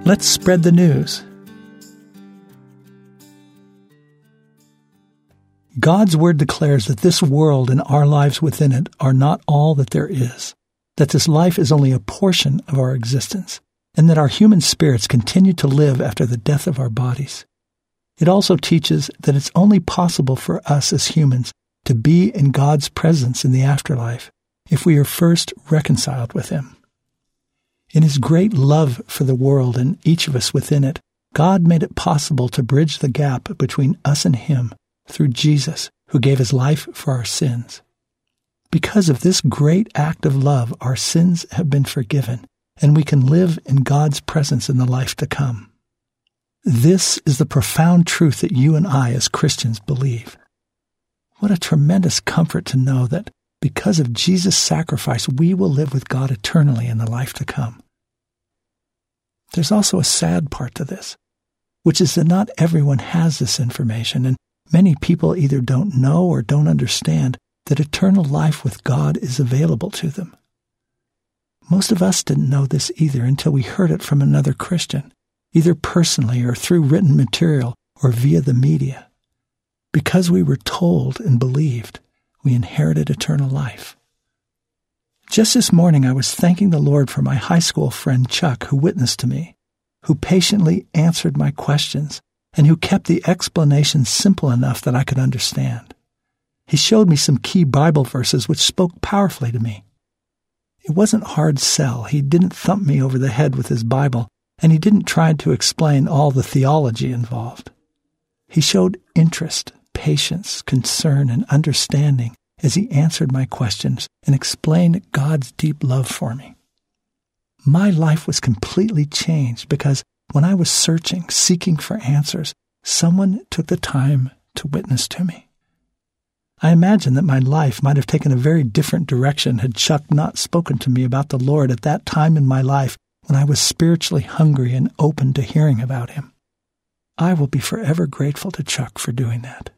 Let's spread the news. God's Word declares that this world and our lives within it are not all that there is, that this life is only a portion of our existence, and that our human spirits continue to live after the death of our bodies. It also teaches that it's only possible for us as humans to be in God's presence in the afterlife if we are first reconciled with Him. In His great love for the world and each of us within it, God made it possible to bridge the gap between us and Him through Jesus, who gave His life for our sins. Because of this great act of love, our sins have been forgiven, and we can live in God's presence in the life to come. This is the profound truth that you and I as Christians believe. What a tremendous comfort to know that because of Jesus' sacrifice, we will live with God eternally in the life to come. There's also a sad part to this, which is that not everyone has this information, and many people either don't know or don't understand that eternal life with God is available to them. Most of us didn't know this either until we heard it from another Christian, either personally or through written material or via the media. Because we were told and believed, we inherited eternal life. Just this morning, I was thanking the Lord for my high school friend Chuck, who witnessed to me, who patiently answered my questions, and who kept the explanations simple enough that I could understand. He showed me some key Bible verses which spoke powerfully to me. It wasn't hard sell. He didn't thump me over the head with his Bible, and he didn't try to explain all the theology involved. He showed interest, patience, concern, and understanding as he answered my questions and explained God's deep love for me. My life was completely changed because when I was searching, seeking for answers, someone took the time to witness to me. I imagine that my life might have taken a very different direction had Chuck not spoken to me about the Lord at that time in my life when I was spiritually hungry and open to hearing about Him. I will be forever grateful to Chuck for doing that.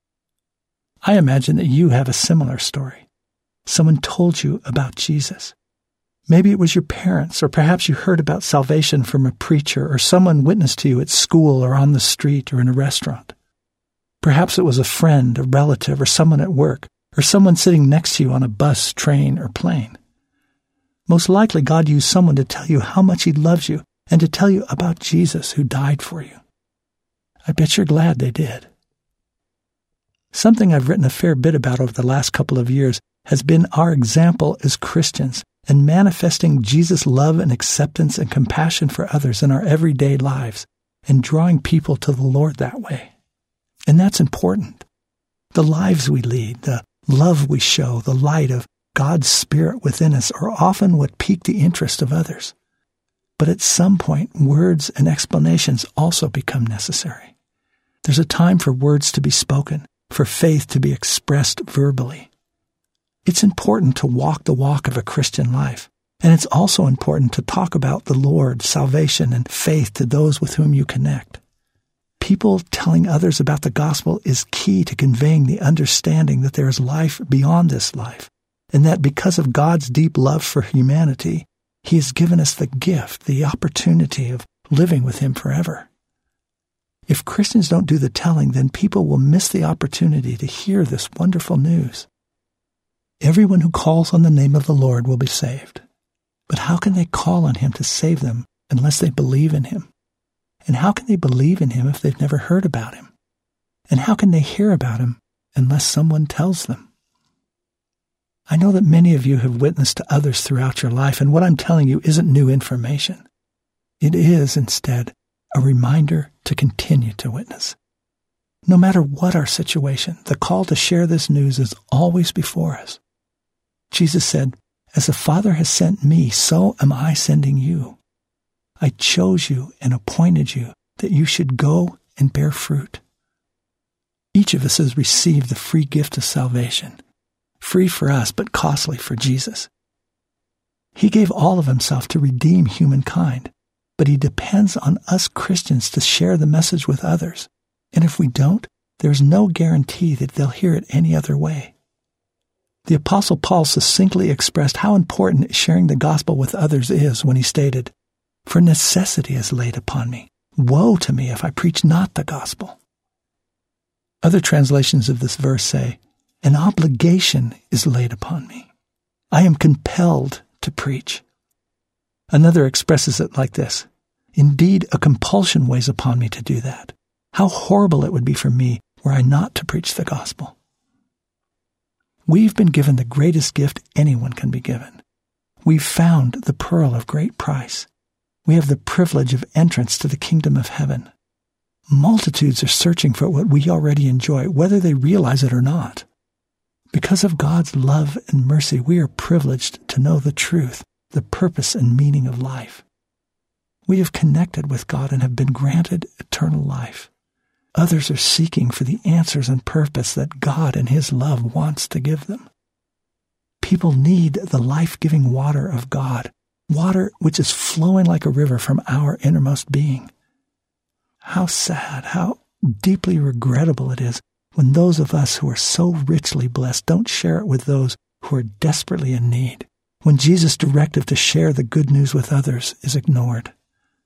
I imagine that you have a similar story. Someone told you about Jesus. Maybe it was your parents, or perhaps you heard about salvation from a preacher, or someone witnessed to you at school or on the street or in a restaurant. Perhaps it was a friend, a relative, or someone at work, or someone sitting next to you on a bus, train, or plane. Most likely God used someone to tell you how much He loves you and to tell you about Jesus who died for you. I bet you're glad they did. Something I've written a fair bit about over the last couple of years has been our example as Christians and manifesting Jesus' love and acceptance and compassion for others in our everyday lives and drawing people to the Lord that way. And that's important. The lives we lead, the love we show, the light of God's Spirit within us are often what pique the interest of others. But at some point, words and explanations also become necessary. There's a time for words to be spoken, for faith to be expressed verbally. It's important to walk the walk of a Christian life, and it's also important to talk about the Lord, salvation, and faith to those with whom you connect. People telling others about the gospel is key to conveying the understanding that there is life beyond this life, and that because of God's deep love for humanity, He has given us the gift, the opportunity of living with Him forever. If Christians don't do the telling, then people will miss the opportunity to hear this wonderful news. Everyone who calls on the name of the Lord will be saved. But how can they call on Him to save them unless they believe in Him? And how can they believe in Him if they've never heard about Him? And how can they hear about Him unless someone tells them? I know that many of you have witnessed to others throughout your life, and what I'm telling you isn't new information. It is, instead, a reminder to continue to witness. No matter what our situation, the call to share this news is always before us. Jesus said, "As the Father has sent me, so am I sending you. I chose you and appointed you that you should go and bear fruit." Each of us has received the free gift of salvation, free for us but costly for Jesus. He gave all of Himself to redeem humankind, but He depends on us Christians to share the message with others. And if we don't, there's no guarantee that they'll hear it any other way. The Apostle Paul succinctly expressed how important sharing the gospel with others is when he stated, For necessity is laid upon me. Woe to me if I preach not the gospel. Other translations of this verse say, an obligation is laid upon me. I am compelled to preach. Another expresses it like this, indeed, a compulsion weighs upon me to do that. How horrible it would be for me were I not to preach the gospel. We've been given the greatest gift anyone can be given. We've found the pearl of great price. We have the privilege of entrance to the kingdom of heaven. Multitudes are searching for what we already enjoy, whether they realize it or not. Because of God's love and mercy, we are privileged to know the truth, the purpose and meaning of life. We have connected with God and have been granted eternal life. Others are seeking for the answers and purpose that God in His love wants to give them. People need the life-giving water of God, water which is flowing like a river from our innermost being. How sad, how deeply regrettable it is when those of us who are so richly blessed don't share it with those who are desperately in need, when Jesus' directive to share the good news with others is ignored.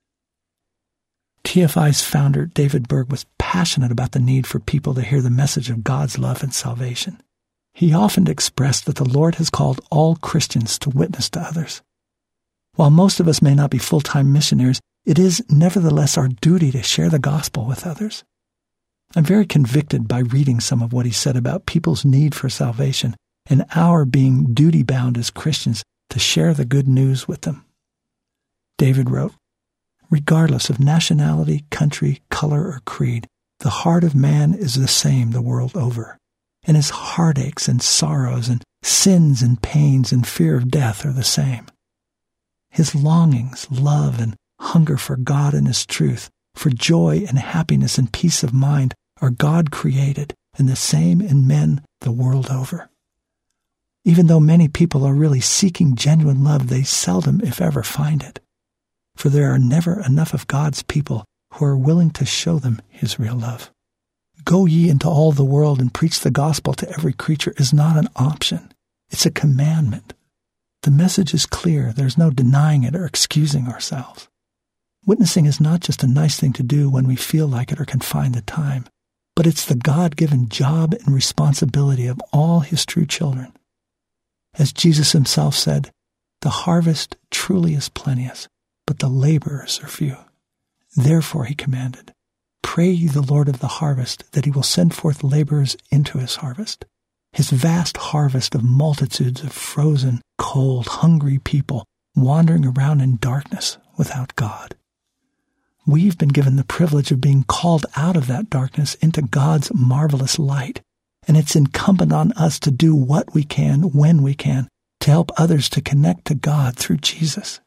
TFI's founder, David Berg, was passionate about the need for people to hear the message of God's love and salvation. He often expressed that the Lord has called all Christians to witness to others. While most of us may not be full-time missionaries, it is nevertheless our duty to share the gospel with others. I'm very convicted by reading some of what he said about people's need for salvation and our being duty-bound as Christians to share the good news with them. David wrote, regardless of nationality, country, color, or creed, the heart of man is the same the world over, and his heartaches and sorrows and sins and pains and fear of death are the same. His longings, love, and hunger for God and His truth, for joy and happiness and peace of mind are God-created and the same in men the world over. Even though many people are really seeking genuine love, they seldom, if ever, find it. For there are never enough of God's people who are willing to show them His real love. Go ye into all the world and preach the gospel to every creature is not an option. It's a commandment. The message is clear. There's no denying it or excusing ourselves. Witnessing is not just a nice thing to do when we feel like it or can find the time, but it's the God-given job and responsibility of all His true children. As Jesus Himself said, the harvest truly is plenteous, but the laborers are few. Therefore He commanded, pray ye the Lord of the harvest that He will send forth laborers into His harvest. His vast harvest of multitudes of frozen, cold, hungry people wandering around in darkness without God. We've been given the privilege of being called out of that darkness into God's marvelous light, and it's incumbent on us to do what we can when we can to help others to connect to God through Jesus.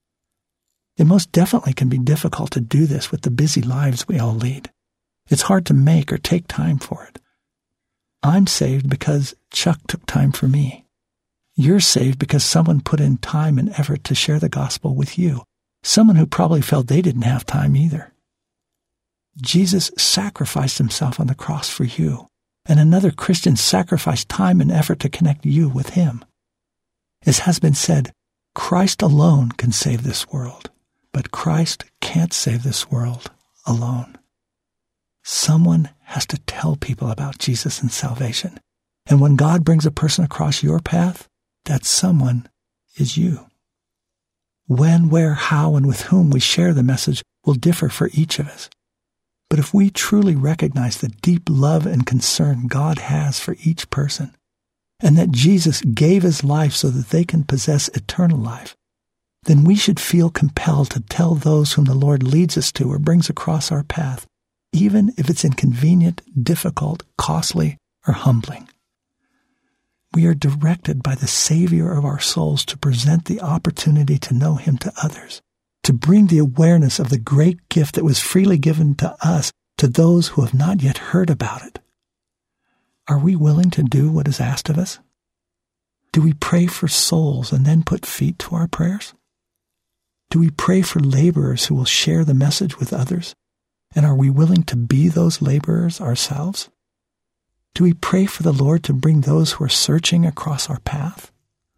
It most definitely can be difficult to do this with the busy lives we all lead. It's hard to make or take time for it. I'm saved because Chuck took time for me. You're saved because someone put in time and effort to share the gospel with you, someone who probably felt they didn't have time either. Jesus sacrificed Himself on the cross for you, and another Christian sacrificed time and effort to connect you with Him. As has been said, Christ alone can save this world, but Christ can't save this world alone. Someone has to tell people about Jesus and salvation, and when God brings a person across your path, that someone is you. When, where, how, and with whom we share the message will differ for each of us. But if we truly recognize the deep love and concern God has for each person, and that Jesus gave His life so that they can possess eternal life, then we should feel compelled to tell those whom the Lord leads us to or brings across our path, even if it's inconvenient, difficult, costly, or humbling. We are directed by the Savior of our souls to present the opportunity to know Him to others, to bring the awareness of the great gift that was freely given to us to those who have not yet heard about it. Are we willing to do what is asked of us? Do we pray for souls and then put feet to our prayers? Do we pray for laborers who will share the message with others? And are we willing to be those laborers ourselves? Do we pray for the Lord to bring those who are searching across our path?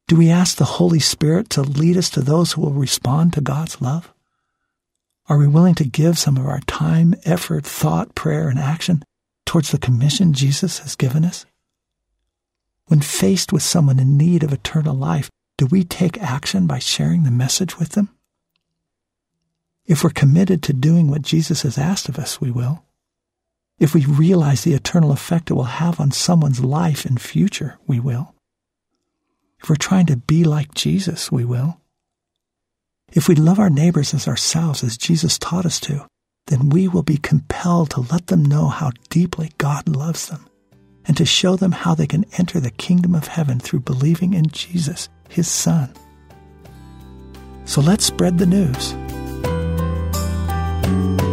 Do we ask the Holy Spirit to lead us to those who will respond to God's love? Are we willing to give some of our time, effort, thought, prayer, and action towards the commission Jesus has given us? When faced with someone in need of eternal life, do we take action by sharing the message with them? If we're committed to doing what Jesus has asked of us, we will. If we realize the eternal effect it will have on someone's life and future, we will. If we're trying to be like Jesus, we will. If we love our neighbors as ourselves, as Jesus taught us to, then we will be compelled to let them know how deeply God loves them and to show them how they can enter the kingdom of heaven through believing in Jesus, His Son. So let's spread the news.